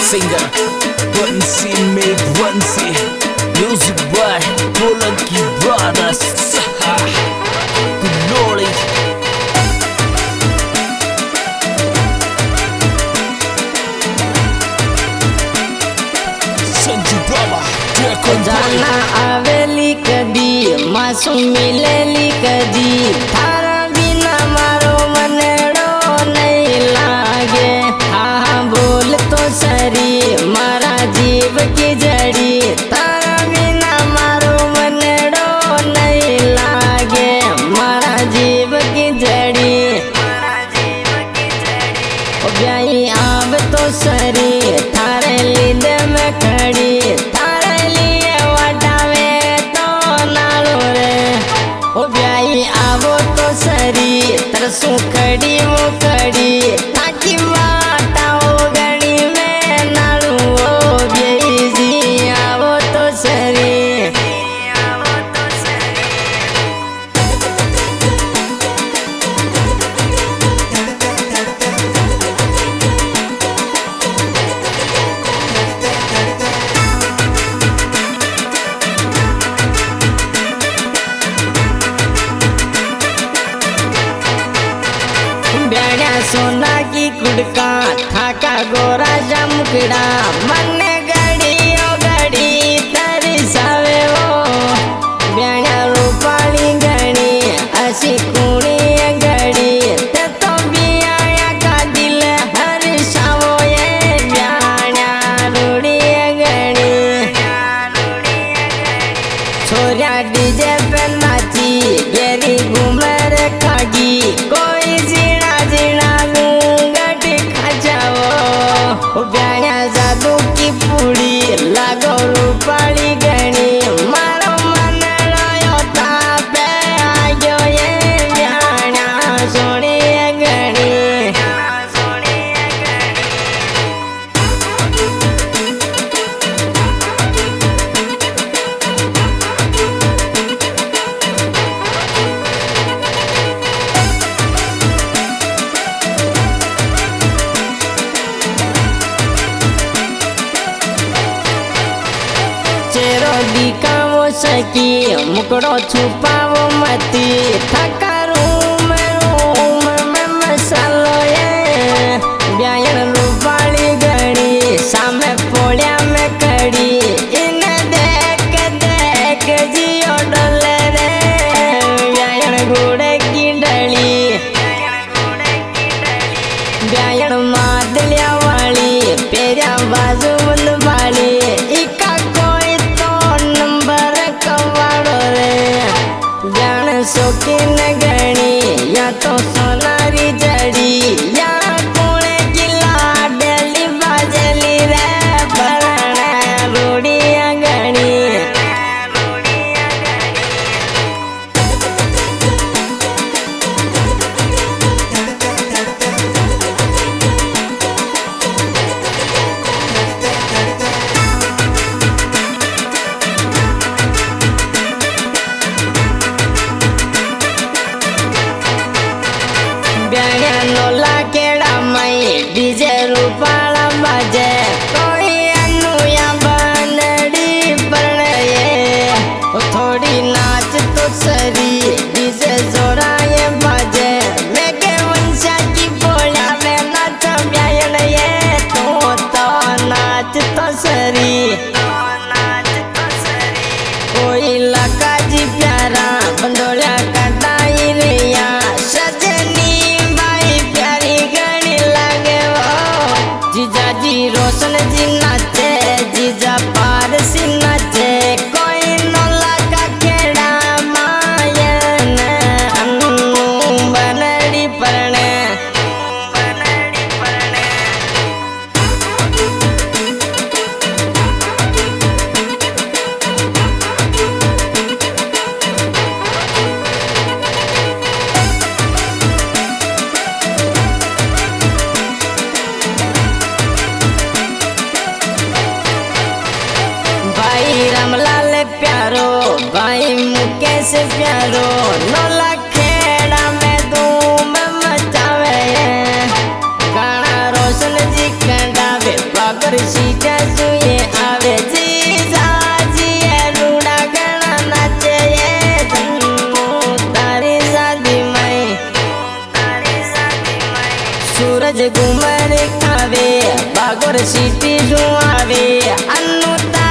singer Bansi made Bansi, music by Polanki Brothers. Glory. Sanju Brahma, जाना आवेली कदी मासूम मिलेली कदी थारा बिना मारो मनड़ो नहीं लागे। हाँ बोल तो सरी मारा जीव की जड़ी तारा बिना मारो मनड़ो नहीं लागे। मारा जीव की जड़ी ओ ब्याई आव तो सरी थारे लीदे में खड़ी थारे लिए वटावे तो नालो रे। ओ ब्याई आवो तो सरी तरसू खड़ी वो खड़ी ताकि वाटाओ गणी में नालू। ओ ब्याई जी आवो तो सरी सोना की कुड़का खाका गोरा जमकड़ा मन गड़ी ओ गड़ी तरसावे वो ब्याणा रूपाली गणी असी कुणी गड़ी ते तो बिया का दिल हर्षावो ये ब्याणा रूड़ी गणी। छोरिया डीजे पे नाची गेरी घूमर खागी कोई जीना जीना ब्याणा जादू की पूड़ी लागो रूपाली गणी मारो मन लायो तापे आयो ये ब्याणा सोनी गणी। दिखाओ सकी मुकड़ो छुपाओ मती थका रूम में मसालो ये ब्यायन रूपाली गणी सामे पोड़िया में कड़ी इन देख देख जियो डोले रे ब्यायन घोड़े की डली ब्यायन मादलिया वाली पेरिया बाजू वाली इका शौकीन गणी या तो सोनारी जड़ी या कोले की लाडली बाजली रे भरण रूड़िया गणी। नोला केड़ा मई डीजे रूपाला बाजे कोई अनुया बनड़ी पड़े थोड़ी नाच तो सरी डीजे जोरा ये बाजे लेके वंशा की बोला में नाच ब्यायन ये तो नाच तो सरी कोई लका जी प्यारा बंदोलिया कटाई रिया सजनी जीजा जी रोशन जी नाचे जीजा पार सी नाचे कोई नोला का खेड़ा मायन बनड़ी पड़ने। रामलाल प्यारो भाई मुकेश प्यारो नोला खेड़ा में धूम मचावे गाना रोशन जी कंडावे। बागोर सीटा जुए आवे जी साजिए रूड़ा गणा नाचे ये धन्नू तारी शादी में सूरज घूमर खावे बागोर सीटी जुआवे अन्नू